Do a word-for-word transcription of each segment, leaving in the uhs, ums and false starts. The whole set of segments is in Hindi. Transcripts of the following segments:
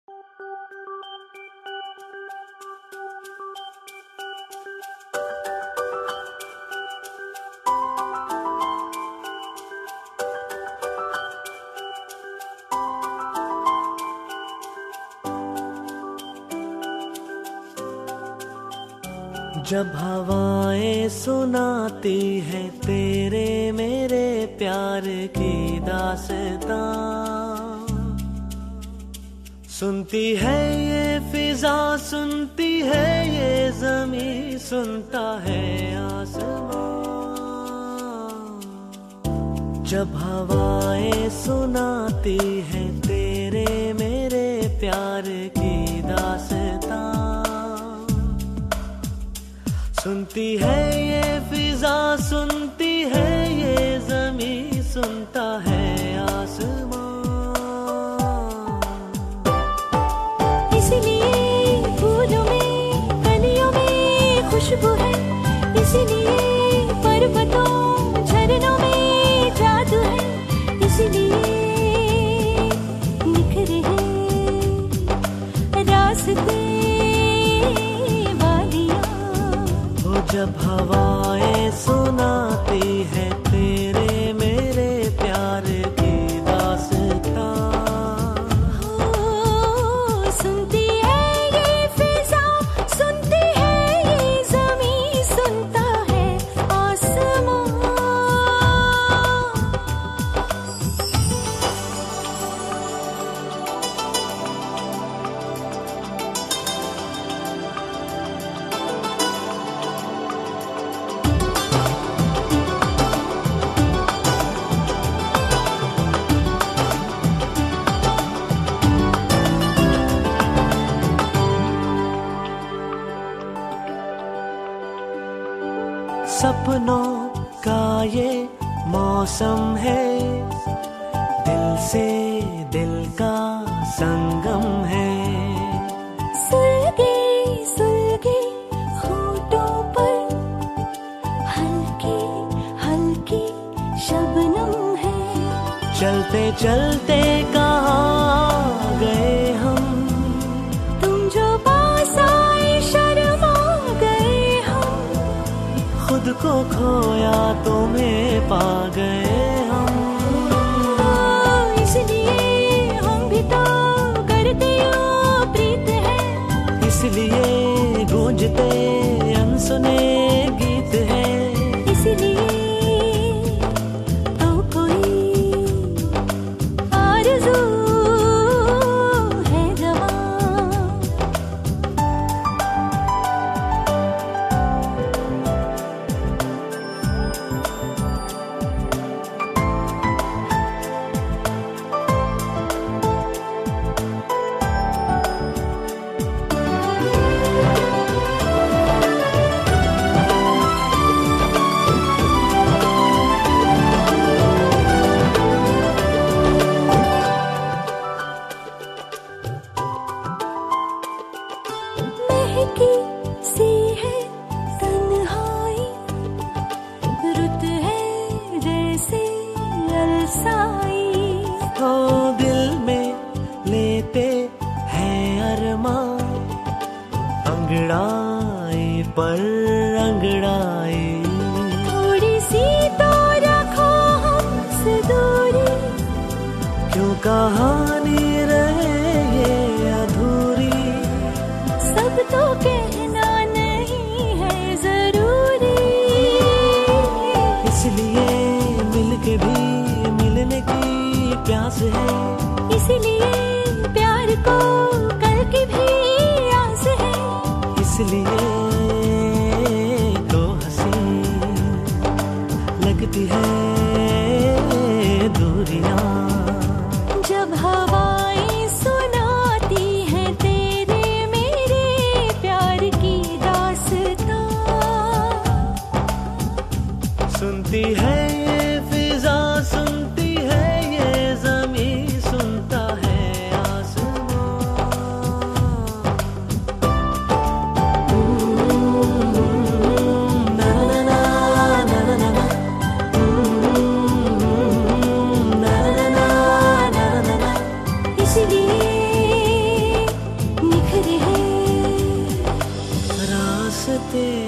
जब हवाएं सुनाती है तेरे मेरे प्यार की दास्तां, सुनती है ये फिजा, सुनती है ये ज़मीं, सुनता है आसमां। जब हवाएं सुनाती है तेरे मेरे प्यार की दास्तां, सुनती है ये फिजा, सुनती है ये ज़मीं, सुनता है आसमां। इसलिए फूलों में कलियों में खुशबू है, इसलिए पर्वतों झरनों में जादू है, इसलिए निखरे हैं रास्ते जब हवाएं सुनाती है तेरे मेरे प्यार की दास्तां, सुनती है ये फिजा, सुनती है ये ज़मीं, सुनता है आसमां। सपनों का ये मौसम है, दिल से दिल का संगम है। सुलगे सुलगे होठों पर हल्की हल्की शबनम है। चलते चलते कहाँ गए हम, तुम जो पास आए शर्मा गए हम। खुद को खोया तुम्हें पा गए हम। इसलिए हम भी तो करते हो प्रीत है, इसलिए गूंजते अनसुने गीत है। इसलिए तो कोई आरज़ू है जवां। महकी सी है तन्हाई, रुत है जैसे अलसाई। हो दिल में लेते हैं अरमां, अंगड़ाई पर अंगड़ाई। थोड़ी सी तो रखो हमसे दूरी, क्यों कहानी रहे ये अधूरी। सब तो कहना नहीं है जरूरी। इसलिए मिलके भी मिलने की प्यास है, इसलिए प्यार को कल की भी आस है। इसलिए तो हंसी लगती है दूरियां। जब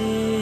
है।